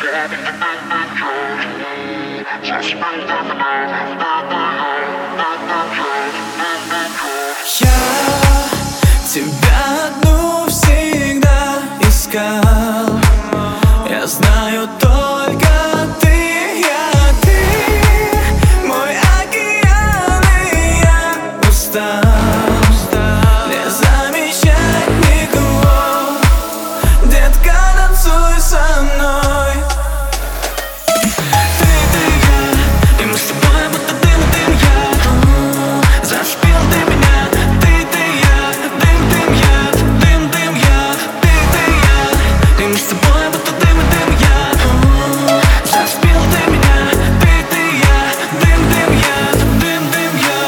тебя одну всегда искал. Я знаю только ты, мой океан, и я устал не замечать никого. Детка, танцуй со мной. Ты я, и мы с тобой будто дым и дым я. Зашпил ты меня, ты я, дым я, дым я. Ты я, и мы с тобой будто дым и дым я. Зашпил ты меня, ты я, дым я, дым я.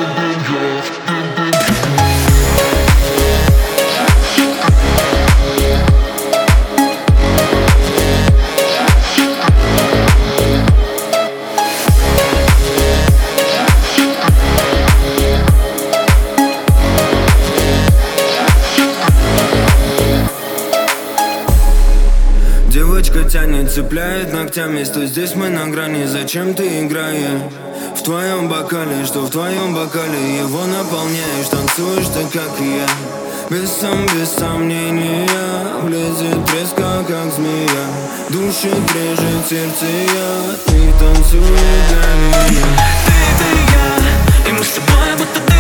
Девочка тянет, цепляет ногтями. Стой здесь, мы на грани. Зачем ты играешь? В твоем бокале, что в твоем бокале? Его наполняешь, танцуешь ты, как и я. Без сомнения, влезет резко, как змея. Душит, режет сердце я. Ты танцуешь для меня. Ты я, и мы с тобой будто